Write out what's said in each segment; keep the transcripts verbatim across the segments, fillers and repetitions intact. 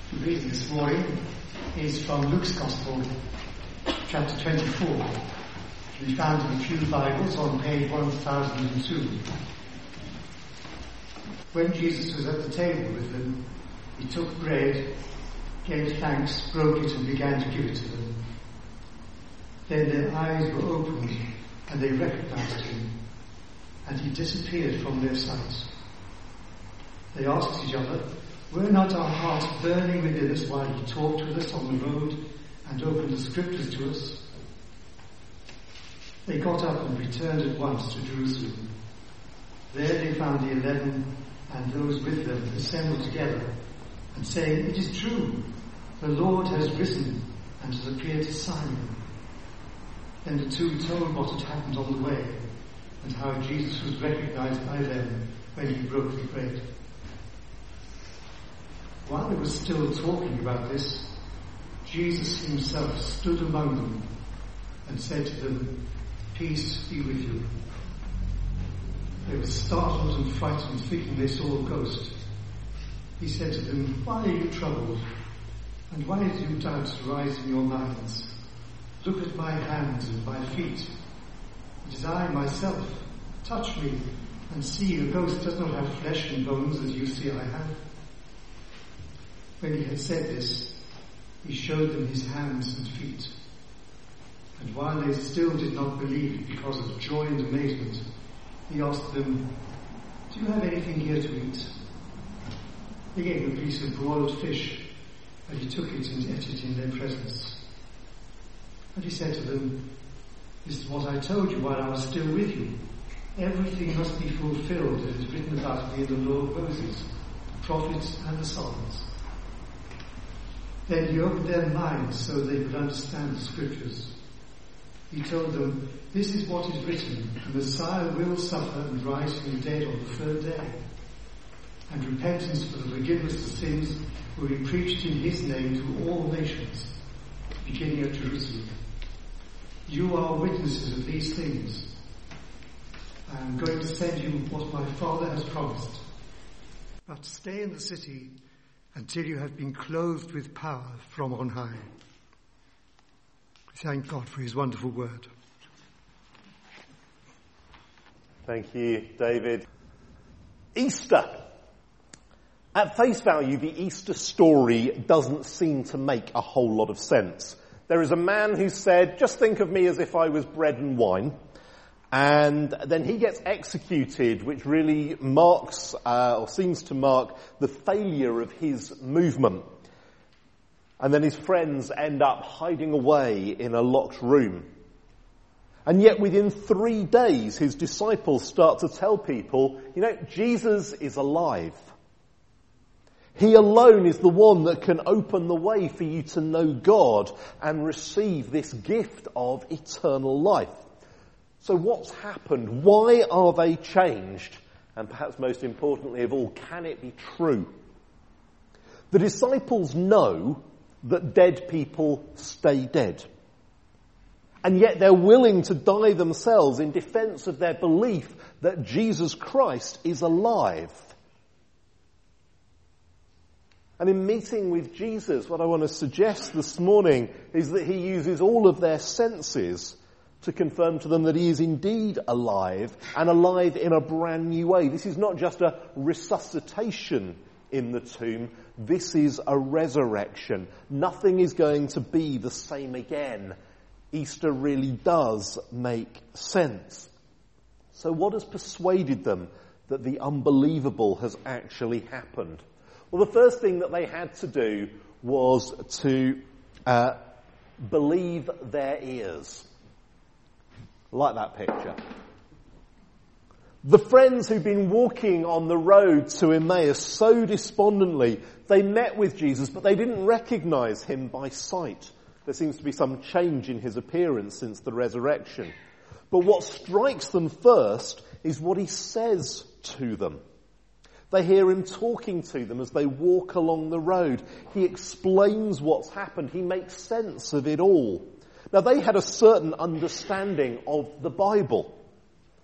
The reading this morning is from Luke's Gospel, chapter twenty-four, to be found in a few Bibles on page one thousand two. When Jesus was at the table with them, he took bread, gave thanks, broke it, and began to give it to them. Then their eyes were opened, and they recognized him, and he disappeared from their sight. They asked each other, "Were not our hearts burning within us while he talked with us on the road and opened the scriptures to us?" They got up and returned at once to Jerusalem. There they found the eleven and those with them assembled together, and saying, "It is true, the Lord has risen and has appeared to Simon." Then the two told what had happened on the way, and how Jesus was recognized by them when he broke the bread. While they were still talking about this, Jesus himself stood among them and said to them, "Peace be with you." They were startled and frightened, thinking they saw a ghost. He said to them, "Why are you troubled? And why do doubts rise in your minds? Look at my hands and my feet. It is I myself. Touch me and see. A ghost does not have flesh and bones as you see I have." When he had said this, he showed them his hands and feet. And while they still did not believe because of joy and amazement, he asked them, "Do you have anything here to eat?" They gave him a piece of broiled fish, and he took it and ate it in their presence. And he said to them, "This is what I told you while I was still with you. Everything must be fulfilled that is written about me in the law of Moses, the prophets and the Psalms." Then he opened their minds so they could understand the scriptures. He told them, "This is what is written, the Messiah will suffer and rise from the dead on the third day. And repentance for the forgiveness of sins will be preached in his name to all nations, beginning at Jerusalem. You are witnesses of these things. I am going to send you what my Father has promised. But stay in the city until you have been clothed with power from on high." Thank God for his wonderful word. Thank you, David. Easter. At face value, the Easter story doesn't seem to make a whole lot of sense. There is a man who said, "Just think of me as if I was bread and wine." And then he gets executed, which really marks, uh, or seems to mark, the failure of his movement. And then his friends end up hiding away in a locked room. And yet within three days, his disciples start to tell people, you know, Jesus is alive. He alone is the one that can open the way for you to know God and receive this gift of eternal life. So what's happened? Why are they changed? And perhaps most importantly of all, can it be true? The disciples know that dead people stay dead. And yet they're willing to die themselves in defense of their belief that Jesus Christ is alive. And in meeting with Jesus, what I want to suggest this morning is that he uses all of their senses to confirm to them that he is indeed alive, and alive in a brand new way. This is not just a resuscitation in the tomb. This is a resurrection. Nothing is going to be the same again. Easter really does make sense. So what has persuaded them that the unbelievable has actually happened? Well, the first thing that they had to do was to uh, believe their ears. Like that picture. The friends who'd been walking on the road to Emmaus so despondently, they met with Jesus, but they didn't recognize him by sight. There seems to be some change in his appearance since the resurrection. But what strikes them first is what he says to them. They hear him talking to them as they walk along the road. He explains what's happened. He makes sense of it all. Now, they had a certain understanding of the Bible.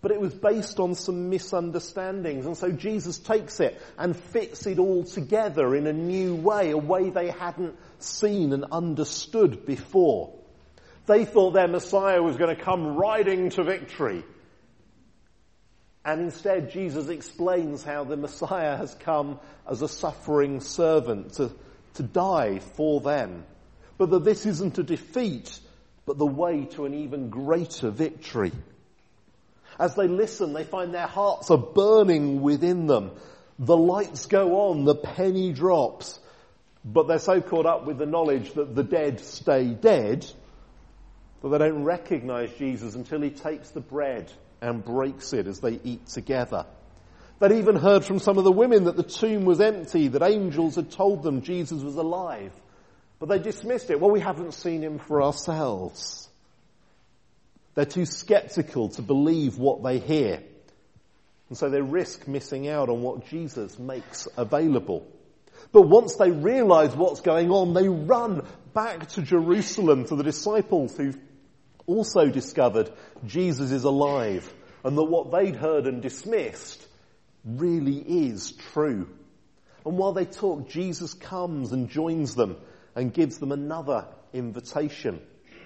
But it was based on some misunderstandings. And so Jesus takes it and fits it all together in a new way, a way they hadn't seen and understood before. They thought their Messiah was going to come riding to victory. And instead, Jesus explains how the Messiah has come as a suffering servant to, to die for them. But that this isn't a defeat, but the way to an even greater victory. As they listen, they find their hearts are burning within them. The lights go on, the penny drops. But they're so caught up with the knowledge that the dead stay dead that they don't recognize Jesus until he takes the bread and breaks it as they eat together. They'd even heard from some of the women that the tomb was empty, that angels had told them Jesus was alive. But they dismissed it. Well, we haven't seen him for ourselves. They're too skeptical to believe what they hear. And so they risk missing out on what Jesus makes available. But once they realize what's going on, they run back to Jerusalem to the disciples who've also discovered Jesus is alive and that what they'd heard and dismissed really is true. And while they talk, Jesus comes and joins them and gives them another invitation.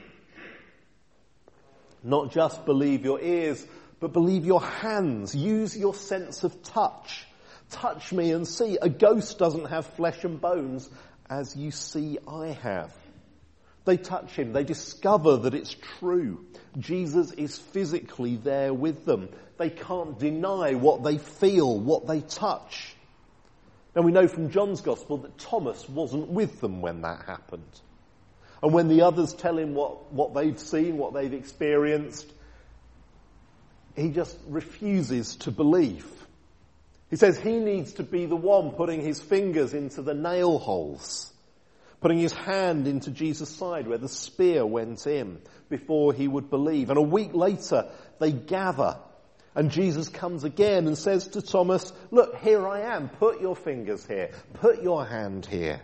Not just believe your ears, but believe your hands. Use your sense of touch. Touch me and see. A ghost doesn't have flesh and bones as you see I have. They touch him. They discover that it's true. Jesus is physically there with them. They can't deny what they feel, what they touch. Now we know from John's Gospel that Thomas wasn't with them when that happened. And when the others tell him what, what they've seen, what they've experienced, he just refuses to believe. He says he needs to be the one putting his fingers into the nail holes, putting his hand into Jesus' side where the spear went in before he would believe. And a week later, they gather and Jesus comes again and says to Thomas, look, here I am. Put your fingers here. Put your hand here.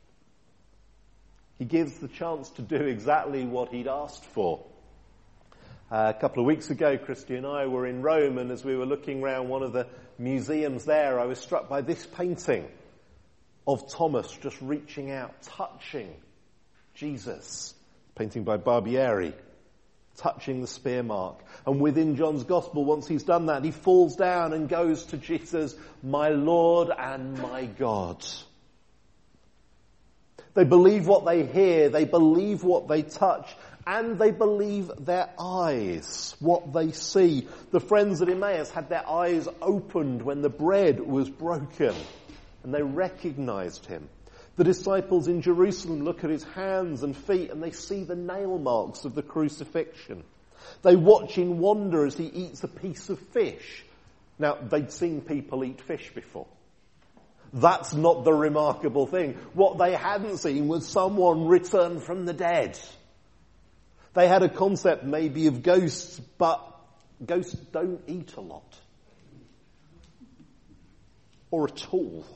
He gives the chance to do exactly what he'd asked for. Uh, a couple of weeks ago, Christy and I were in Rome, and as we were looking around one of the museums there, I was struck by this painting of Thomas just reaching out, touching Jesus. Painting by Barbieri, touching the spear mark. And within John's Gospel, once he's done that, he falls down and goes to Jesus, my Lord and my God. They believe what they hear, they believe what they touch, and they believe their eyes, what they see. The friends at Emmaus had their eyes opened when the bread was broken, and they recognized him. The disciples in Jerusalem look at his hands and feet, and they see the nail marks of the crucifixion. They watch in wonder as he eats a piece of fish. Now, they'd seen people eat fish before. That's not the remarkable thing. What they hadn't seen was someone return from the dead. They had a concept maybe of ghosts, but ghosts don't eat a lot. Or at all.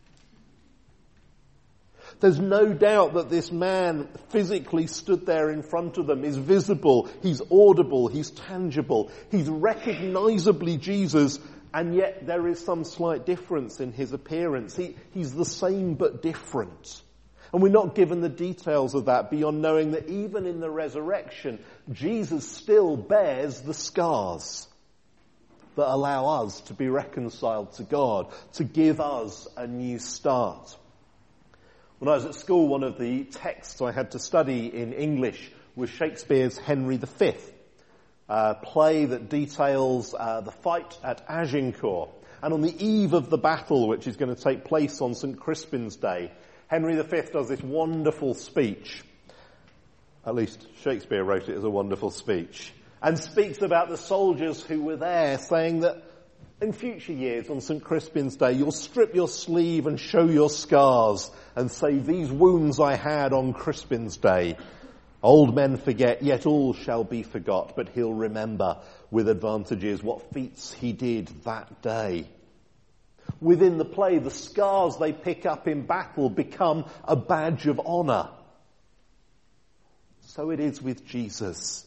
There's no doubt that this man physically stood there in front of them, is visible, he's audible, he's tangible, he's recognizably Jesus, and yet there is some slight difference in his appearance. He, he's the same but different. And we're not given the details of that beyond knowing that even in the resurrection, Jesus still bears the scars that allow us to be reconciled to God, to give us a new start. When I was at school, one of the texts I had to study in English was Shakespeare's Henry the Fifth. A play that details uh, the fight at Agincourt. And on the eve of the battle, which is going to take place on Saint Crispin's Day, Henry the Fifth does this wonderful speech. At least Shakespeare wrote it as a wonderful speech. And speaks about the soldiers who were there, saying that in future years on Saint Crispin's Day, you'll strip your sleeve and show your scars and say, these wounds I had on Crispin's Day. Old men forget, yet all shall be forgot, but he'll remember with advantages what feats he did that day. Within the play, the scars they pick up in battle become a badge of honour. So it is with Jesus.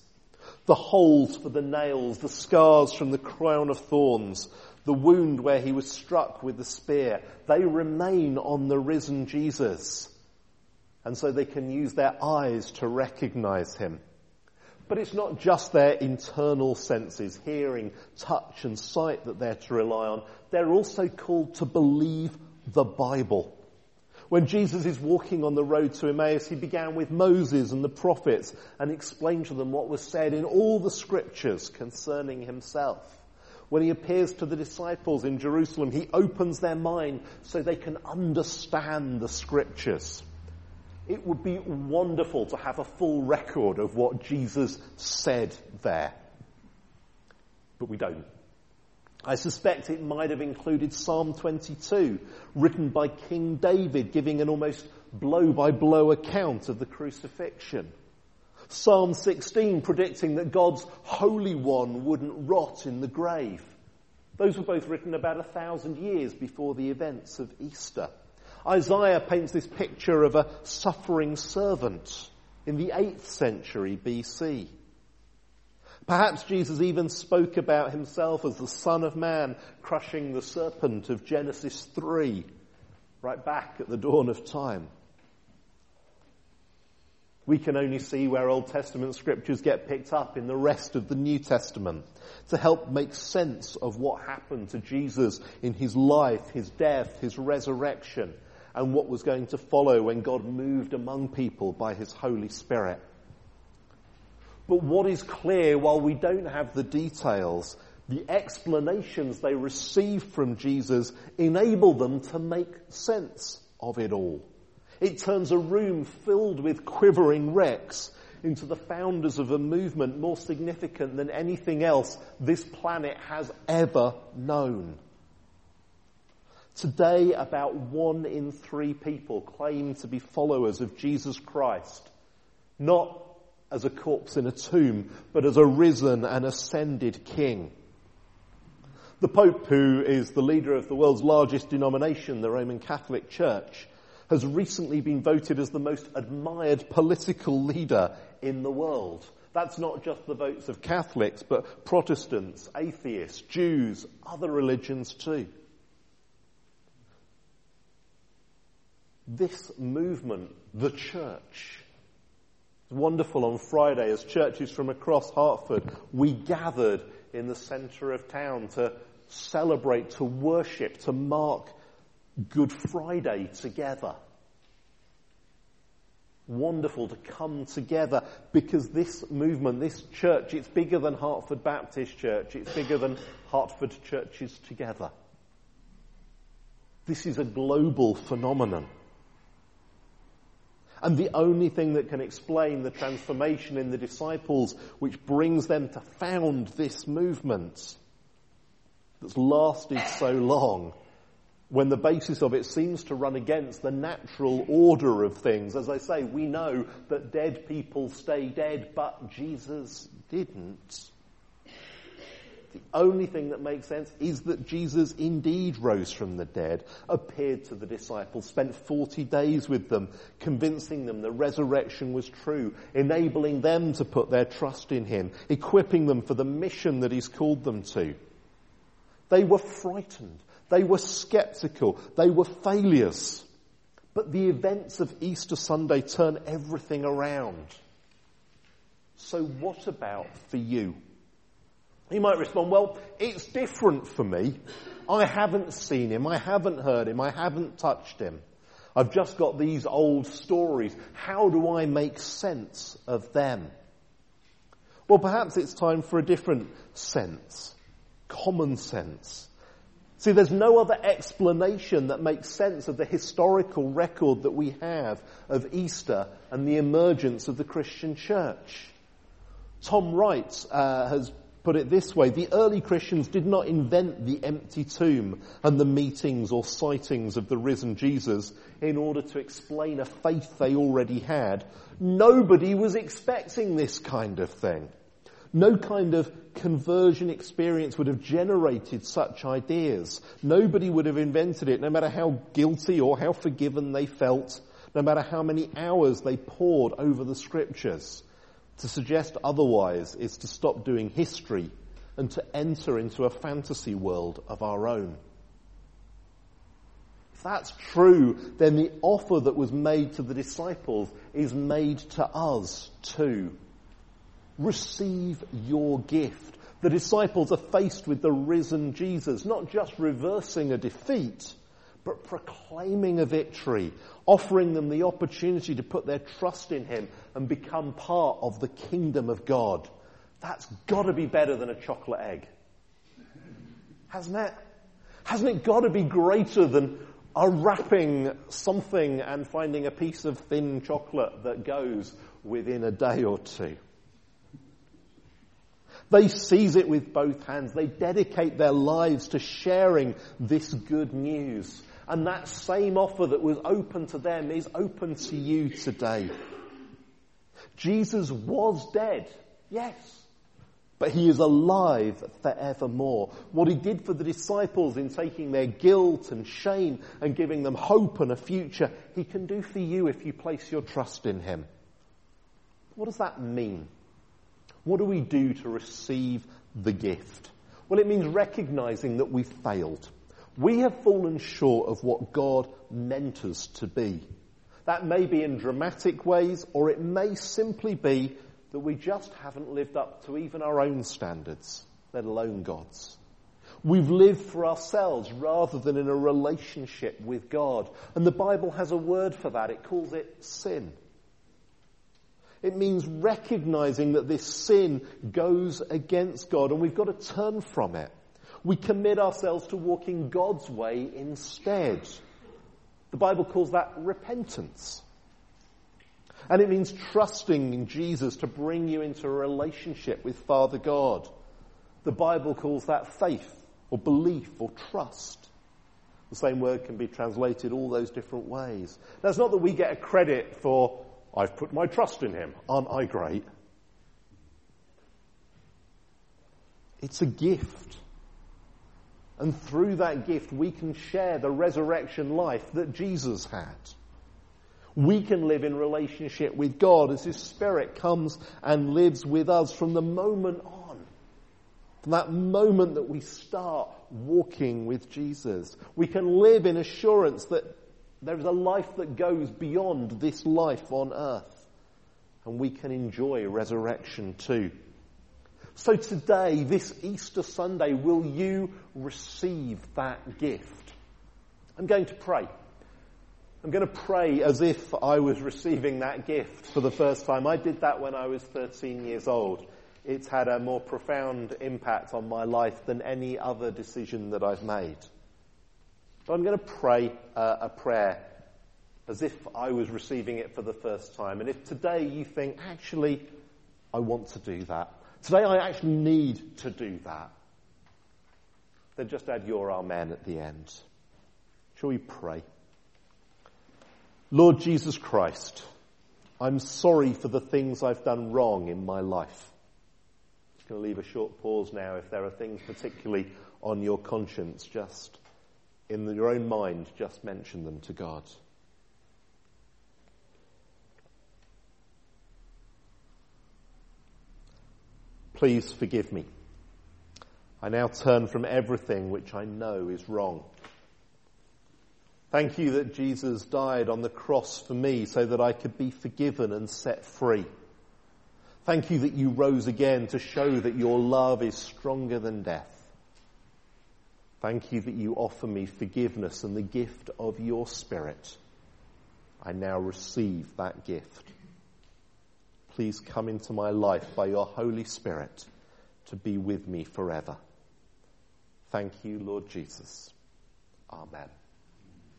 The holes for the nails, the scars from the crown of thorns, the wound where he was struck with the spear, they remain on the risen Jesus. And so they can use their eyes to recognize him. But it's not just their internal senses, hearing, touch and sight, that they're to rely on. They're also called to believe the Bible. When Jesus is walking on the road to Emmaus, he began with Moses and the prophets and explained to them what was said in all the scriptures concerning himself. When he appears to the disciples in Jerusalem, he opens their mind so they can understand the scriptures. It would be wonderful to have a full record of what Jesus said there. But we don't. I suspect it might have included Psalm twenty-two, written by King David, giving an almost blow-by-blow account of the crucifixion. Psalm sixteen, predicting that God's Holy One wouldn't rot in the grave. Those were both written about a thousand years before the events of Easter. Isaiah paints this picture of a suffering servant in the eighth century B C. Perhaps Jesus even spoke about himself as the Son of Man crushing the serpent of Genesis three, right back at the dawn of time. We can only see where Old Testament scriptures get picked up in the rest of the New Testament to help make sense of what happened to Jesus in his life, his death, his resurrection, and what was going to follow when God moved among people by his Holy Spirit. But what is clear, while we don't have the details, the explanations they receive from Jesus enable them to make sense of it all. It turns a room filled with quivering wrecks into the founders of a movement more significant than anything else this planet has ever known. Today, about one in three people claim to be followers of Jesus Christ, not as a corpse in a tomb, but as a risen and ascended King. The Pope, who is the leader of the world's largest denomination, the Roman Catholic Church, has recently been voted as the most admired political leader in the world. That's not just the votes of Catholics, but Protestants, atheists, Jews, other religions too. This movement, the church, it's wonderful. On Friday, as churches from across Hertford, we gathered in the centre of town to celebrate, to worship, to mark Good Friday together. Wonderful to come together, because this movement, this church, it's bigger than Hertford Baptist Church. It's bigger than Hertford churches together. This is a global phenomenon. And the only thing that can explain the transformation in the disciples, which brings them to found this movement that's lasted so long, when the basis of it seems to run against the natural order of things. As I say, we know that dead people stay dead, but Jesus didn't. The only thing that makes sense is that Jesus indeed rose from the dead, appeared to the disciples, spent forty days with them, convincing them the resurrection was true, enabling them to put their trust in him, equipping them for the mission that he's called them to. They were frightened. They were skeptical. They were failures. But the events of Easter Sunday turn everything around. So what about for you? You might respond, well, it's different for me. I haven't seen him. I haven't heard him. I haven't touched him. I've just got these old stories. How do I make sense of them? Well, perhaps it's time for a different sense. Common sense. See, there's no other explanation that makes sense of the historical record that we have of Easter and the emergence of the Christian church. Tom Wright uh, has put it this way: the early Christians did not invent the empty tomb and the meetings or sightings of the risen Jesus in order to explain a faith they already had. Nobody was expecting this kind of thing. No kind of conversion experience would have generated such ideas. Nobody would have invented it, no matter how guilty or how forgiven they felt, no matter how many hours they poured over the scriptures. To suggest otherwise is to stop doing history and to enter into a fantasy world of our own. If that's true, then the offer that was made to the disciples is made to us too. Receive your gift. The disciples are faced with the risen Jesus, not just reversing a defeat, but proclaiming a victory, offering them the opportunity to put their trust in him and become part of the kingdom of God. That's got to be better than a chocolate egg. Hasn't it? Hasn't it got to be greater than unwrapping something and finding a piece of thin chocolate that goes within a day or two? They seize it with both hands. They dedicate their lives to sharing this good news. And that same offer that was open to them is open to you today. Jesus was dead, yes, but he is alive forevermore. What he did for the disciples in taking their guilt and shame and giving them hope and a future, he can do for you if you place your trust in him. What does that mean? What do we do to receive the gift? Well, it means recognizing that we've failed. We have fallen short of what God meant us to be. That may be in dramatic ways, or it may simply be that we just haven't lived up to even our own standards, let alone God's. We've lived for ourselves rather than in a relationship with God. And the Bible has a word for that. It calls it sin. It means recognizing that this sin goes against God and we've got to turn from it. We commit ourselves to walking God's way instead. The Bible calls that repentance. And it means trusting in Jesus to bring you into a relationship with Father God. The Bible calls that faith or belief or trust. The same word can be translated all those different ways. Now, it's not that we get a credit for, I've put my trust in him. Aren't I great? It's a gift. And through that gift, we can share the resurrection life that Jesus had. We can live in relationship with God as his Spirit comes and lives with us from the moment on. From that moment that we start walking with Jesus. We can live in assurance that there is a life that goes beyond this life on earth. And we can enjoy resurrection too. So today, this Easter Sunday, will you receive that gift? I'm going to pray. I'm going to pray as if I was receiving that gift for the first time. I did that when I was thirteen years old. It's had a more profound impact on my life than any other decision that I've made. So I'm going to pray uh, a prayer as if I was receiving it for the first time. And if today you think, actually, I want to do that. Today I actually need to do that. Then just add your amen at the end. Shall we pray? Lord Jesus Christ, I'm sorry for the things I've done wrong in my life. I'm going to leave a short pause now. If there are things particularly on your conscience, just in your own mind, just mention them to God. Please forgive me. I now turn from everything which I know is wrong. Thank you that Jesus died on the cross for me so that I could be forgiven and set free. Thank you that you rose again to show that your love is stronger than death. Thank you that you offer me forgiveness and the gift of your Spirit. I now receive that gift. Please come into my life by your Holy Spirit to be with me forever. Thank you, Lord Jesus. Amen.